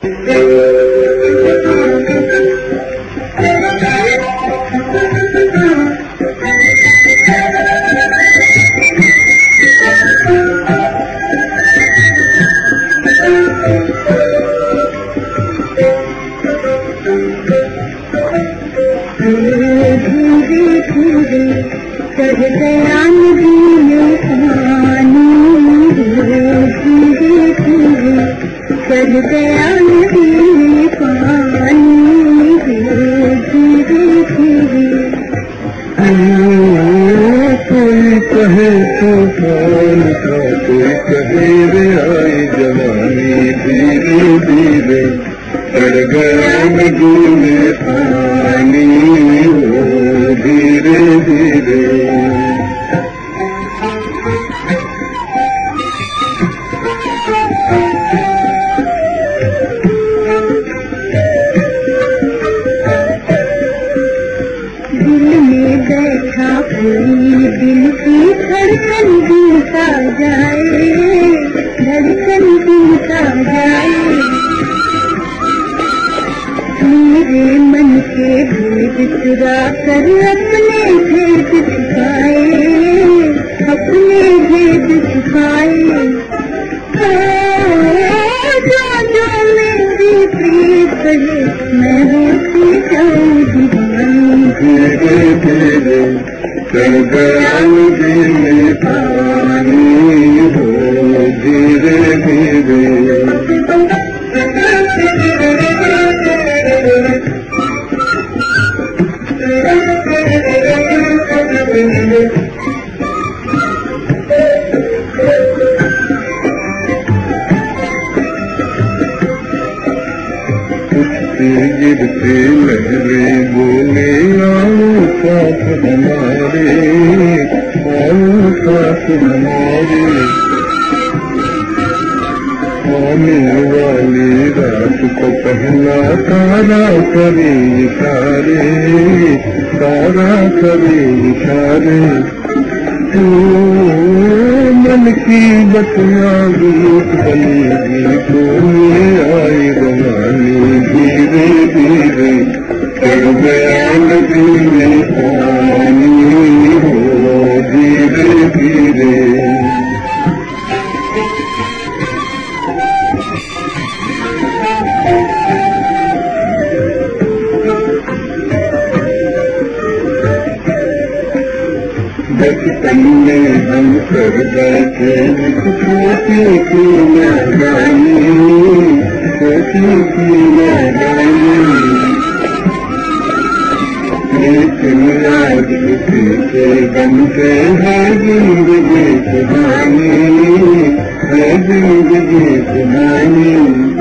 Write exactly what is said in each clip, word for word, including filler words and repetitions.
चढ़ गया नदी में पानी, धीरे धीरे चढ़ गया नदी में पानी, धीरे धीरे कोई कहे तूफान का, कोई कहे रे आई जवानी, धीरे धीरे चढ़ गया नदी में पानी, धीरे धीरे दिल में बैठा कोई दिल की धड़कन गिरता जाए, धड़कन गिरता जाए, मेरे मन के भेद चुरा कर अपने भेद छुपाए, अपने भेद छुपाए। जो जो मेरी प्रीत कहे मैं होती जाऊँ दीवानी, धीरे धीरे चढ़ गया नदी में पानी, हो धीरे धीरे गिरते लहरे बोले आओ साथ हमारे, आओ साथ हमारे, आने वाली रात को पहला तारा करे इशारे, तारा करे इशारे। तो मन की बतिया रूप बनेगी तो आई रवानी, धीरे धीरे चढ़ गया नदी में पानी, हो धीरे धीरे बचपन में हम कर बैठे छोटी की मैदानी, छोटी की मैदानी, लेकिन आज किसी के बनते हैं जिंदगी सुहानी, है जिंदगी सुहानी।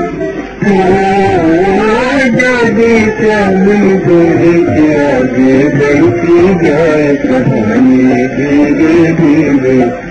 आगे चली गई के आगे बढ़ती जाए कहानी, धीरे धीरे